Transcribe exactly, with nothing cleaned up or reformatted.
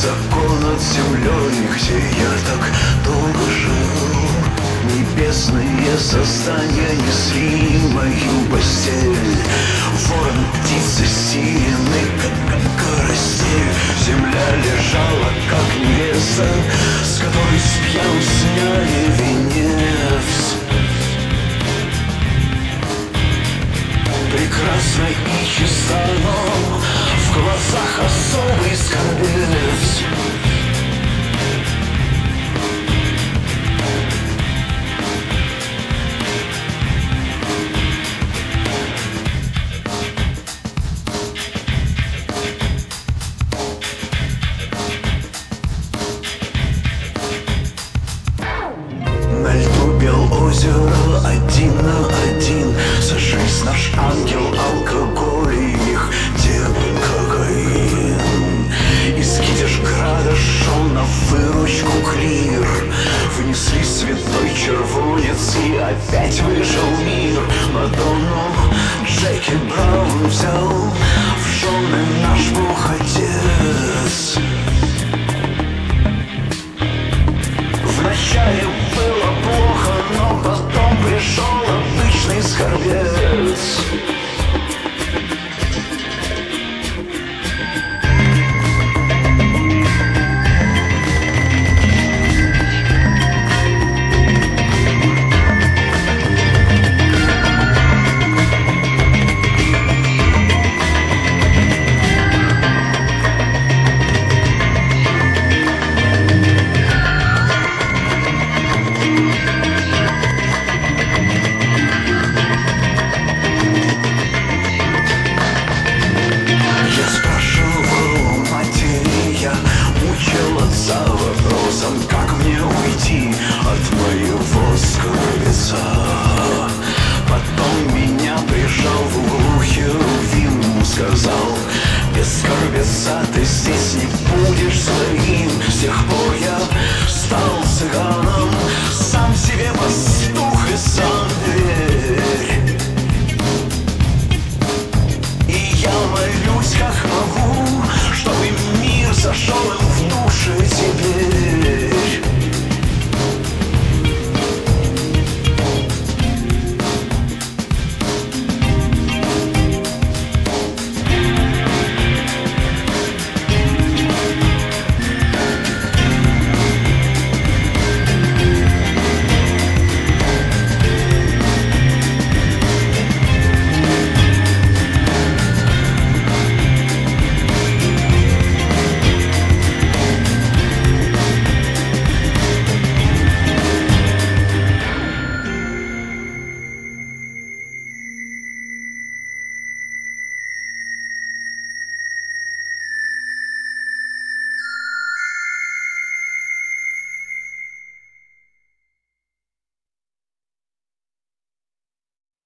закон над землей, где я так долго жил. Небесные создания несли мою постель. Ворон, птицы, сирены, как, как карасель. Земля лежала, как невеста, с которой спьяну сняли венец. Прекрасна и чиста, но в глазах особый скорбец. На льду пел озеро один на один. Сожись, наш ангел, алкоголь и их демон кокаин. Из Китежграда шел на выручку клир. Внесли святой червонец и опять выжил мир. Мадонну Джеки Браун взял в жены наш бог отец. Вначале